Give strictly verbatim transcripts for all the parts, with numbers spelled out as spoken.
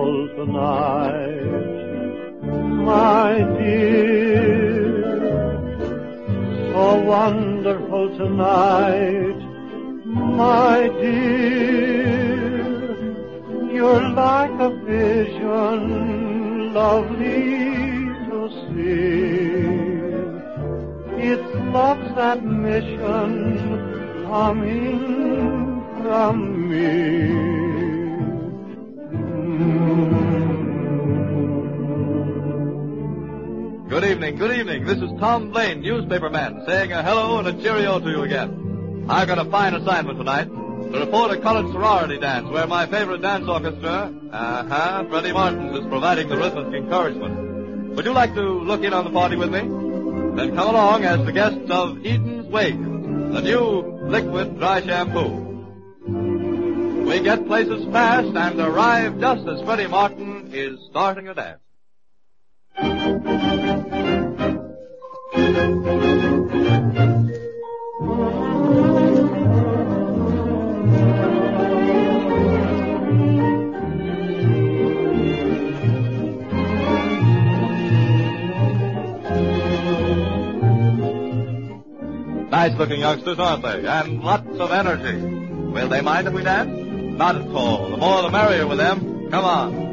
wonderful tonight, my dear, so wonderful tonight, my dear, you're like a vision, lovely to see. It's love's admission coming from me. Good evening, good evening. This is Tom Blaine, newspaperman, saying a hello and a cheerio to you again. I've got a fine assignment tonight to report a college sorority dance where my favorite dance orchestra, uh-huh, Freddie Martin's, is providing the rhythmic encouragement. Would you like to look in on the party with me? Then come along as the guest of Eden's Wake, the new liquid dry shampoo. We get places fast and arrive just as Freddie Martin is starting a dance. Nice-looking youngsters, aren't they? And lots of energy. Will they mind if we dance? Not at all. The more the merrier with them. Come on.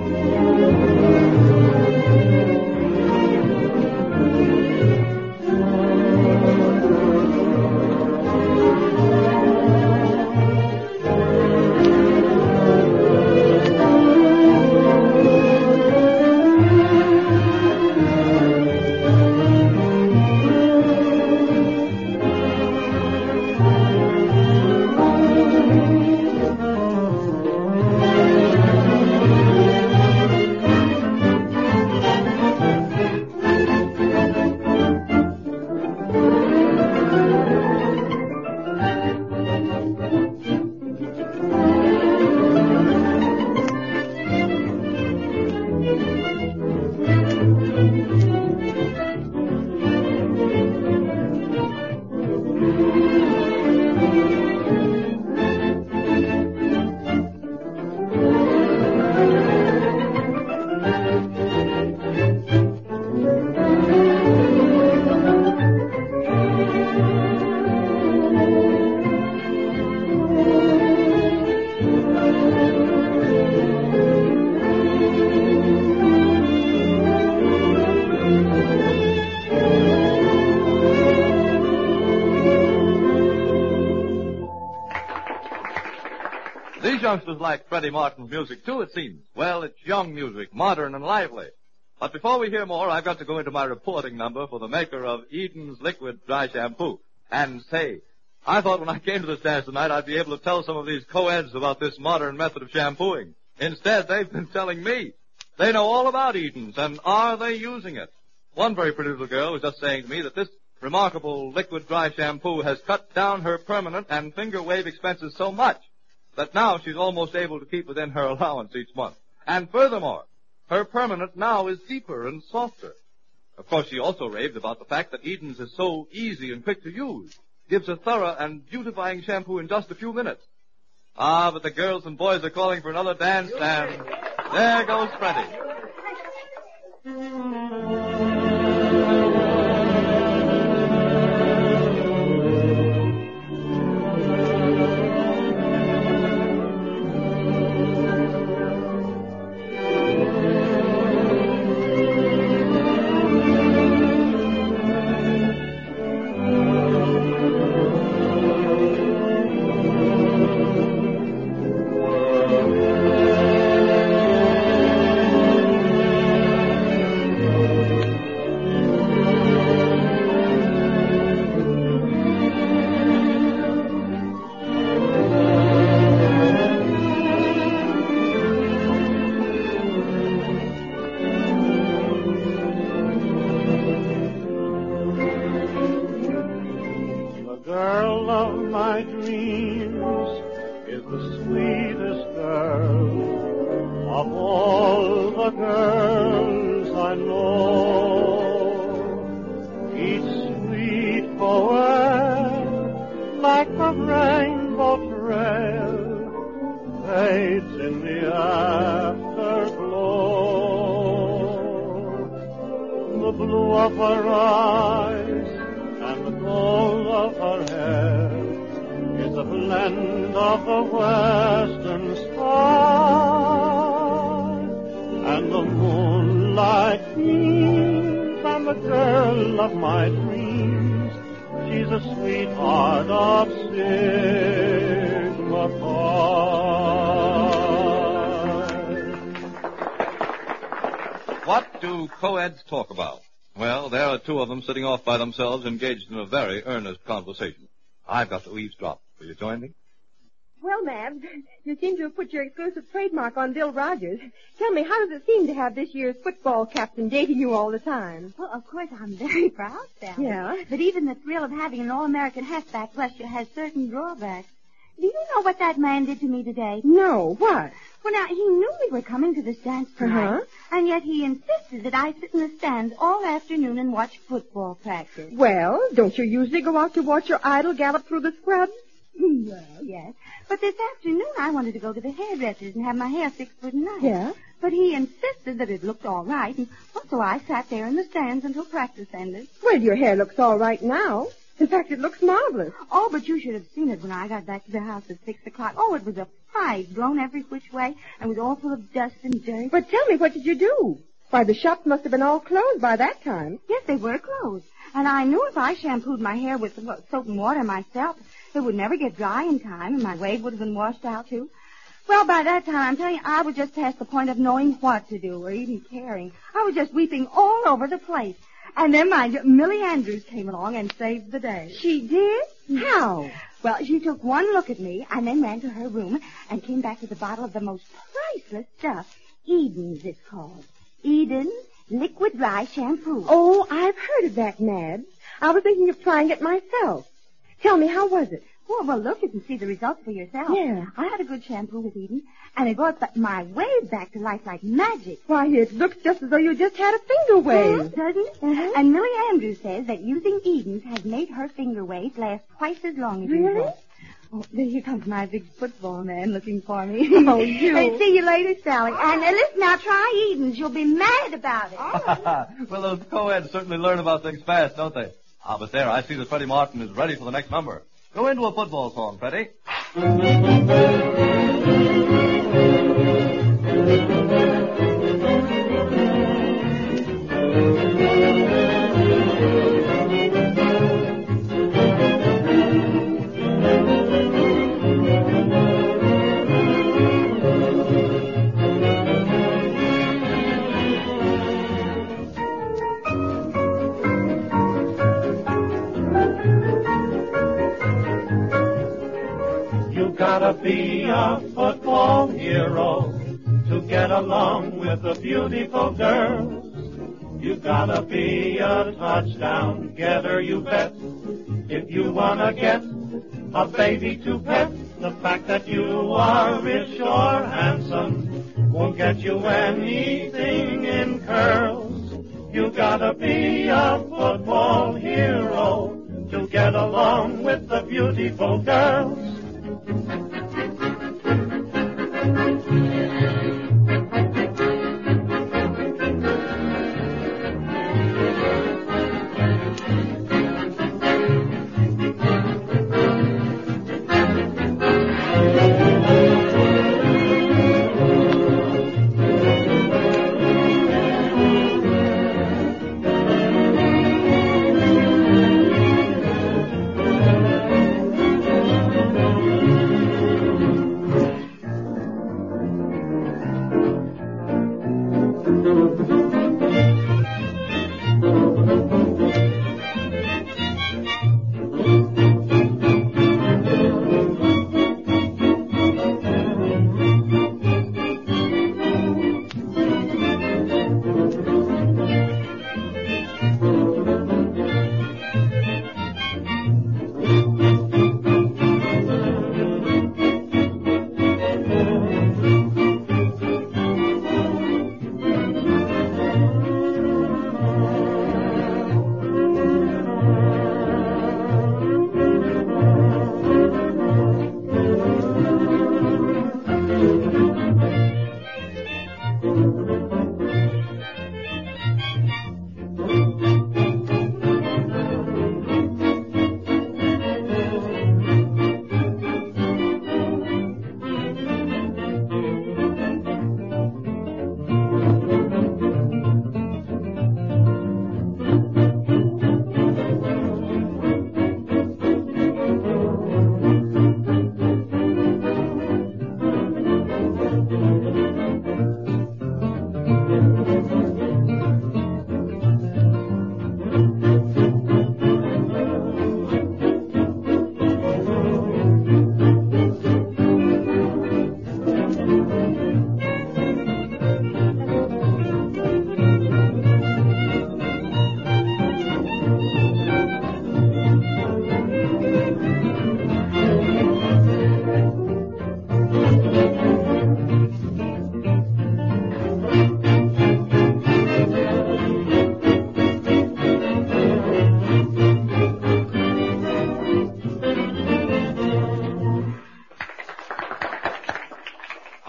These youngsters like Freddie Martin's music, too, it seems. Well, it's young music, modern and lively. But before we hear more, I've got to go into my reporting number for the maker of Eden's Liquid Dry Shampoo. And say, I thought when I came to this dance tonight I'd be able to tell some of these co-eds about this modern method of shampooing. Instead, they've been telling me. They know all about Eden's, and are they using it? One very pretty little girl was just saying to me that this remarkable liquid dry shampoo has cut down her permanent and finger wave expenses so much that now she's almost able to keep within her allowance each month. And furthermore, her permanent now is deeper and softer. Of course, she also raved about the fact that Eden's is so easy and quick to use. Gives a thorough and beautifying shampoo in just a few minutes. Ah, but the girls and boys are calling for another dance, and there goes Freddie. My dreams is the sweetest girl of all the girls I know. Each sweet poem, like a rainbow trail, fades in the afterglow. blue of her eyes and the gold of her hair is a blend of the western sky, and the moonlight beams on the girl of my dreams. She's a sweetheart of Sigma Pi. What do co-eds talk about? Well, there are two of them sitting off by themselves, engaged in a very earnest conversation. I've got to eavesdrop. Will you join me? Well, Mab, you seem to have put your exclusive trademark on Bill Rogers. Tell me, how does it seem to have this year's football captain dating you all the time? Well, of course, I'm very proud, Sally. Yeah? But even the thrill of having an All-American halfback rusher has certain drawbacks. Do you know what that man did to me today? No, what? Well, now, he knew we were coming to the stands tonight, Uh-huh. and yet he insisted that I sit in the stands all afternoon and watch football practice. Well, don't you usually go out to watch your idol gallop through the scrubs? Well, yes. But this afternoon I wanted to go to the hairdresser's and have my hair fixed for tonight. Yeah? But he insisted that it looked all right, and well, so I sat there in the stands until practice ended. Well, your hair looks all right now. In fact, it looks marvelous. Oh, but you should have seen it when I got back to the house at six o'clock. Oh, it was a fright, blown every which way, and was all full of dust and dirt. But tell me, what did you do? Why, the shops must have been all closed by that time. Yes, they were closed. And I knew if I shampooed my hair with well, soap and water myself, it would never get dry in time, and my wave would have been washed out, too. Well, by that time, I'm telling you, I was just past the point of knowing what to do or even caring. I was just weeping all over the place. And then, mind you, Millie Andrews came along and saved the day. She did? How? Well, she took one look at me and then ran to her room and came back with a bottle of the most priceless stuff. Eden's, it's called. Eden Liquid Dry Shampoo. Oh, I've heard of that, Mad. I was thinking of trying it myself. Tell me, how was it? Oh, well, look, you can see the results for yourself. Yeah. I had a good shampoo with Eden, and it brought ba- my wave back to life like magic. Why, it looks just as though you just had a finger wave. Mhm, doesn't it? Uh-huh. And Millie Andrews says that using Eden's has made her finger waves last twice as long as Really? usual. Oh, there here comes my big football man looking for me. Oh, you. Hey, see you later, Sally. And uh, listen, now try Eden's. You'll be mad about it. Well, those co-eds certainly learn about things fast, don't they? Ah, but there, I see that Freddie Martin is ready for the next number. Go into a football song, Freddie. Gotta be a football hero to get along with the beautiful girls. You gotta be a touchdown getter, you bet. If you wanna get a baby to pet, the fact that you are rich or handsome won't get you anything in curls. You gotta be a football hero to get along with the beautiful girls.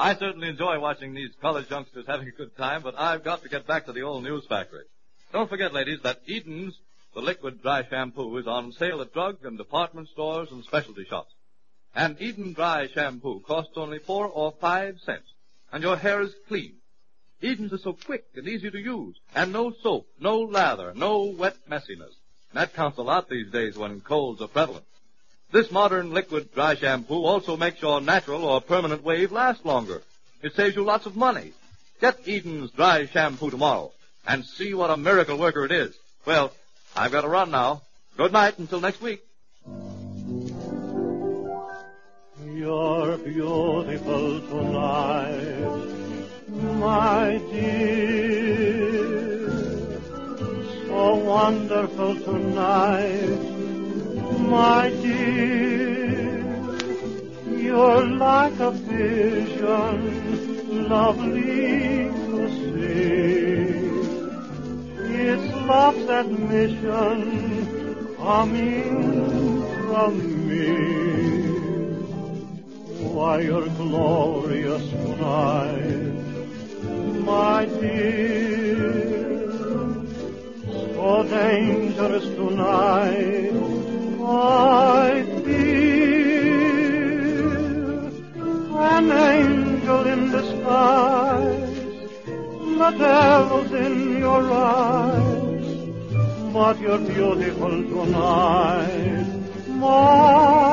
I certainly enjoy watching these college youngsters having a good time, but I've got to get back to the old news factory. Don't forget, ladies, that Eden's, the liquid dry shampoo, is on sale at drug and department stores and specialty shops. And Eden Dry Shampoo costs only four or five cents, and your hair is clean. Eden's is so quick and easy to use, and no soap, no lather, no wet messiness. That counts a lot these days when colds are prevalent. This modern liquid dry shampoo also makes your natural or permanent wave last longer. It saves you lots of money. Get Eden's Dry Shampoo tomorrow and see what a miracle worker it is. Well, I've got to run now. Good night until next week. You're beautiful tonight, my dear. So wonderful tonight, my dear. You're like a vision, lovely to see. It's love's admission coming from me. Why, you're glorious tonight, my dear. So dangerous tonight, I fear. An angel in disguise, the devil's in your eyes, but you're beautiful tonight, my